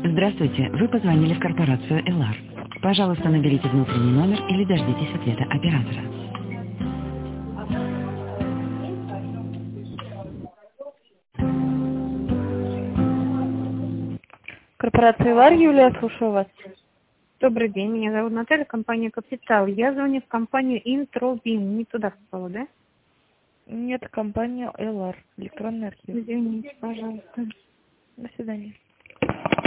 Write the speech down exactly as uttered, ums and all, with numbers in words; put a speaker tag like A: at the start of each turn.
A: Здравствуйте, вы позвонили в корпорацию Элар. Пожалуйста, наберите внутренний номер или дождитесь ответа оператора.
B: Корпорация Элар, Юлия, слушаю вас.
C: Добрый день, меня зовут Наталья, компания «Капитал». Я звоню в компанию «Интробин». Не туда попала, да?
B: Нет, компания Элар, электронный архив.
C: Извините, пожалуйста.
B: До свидания.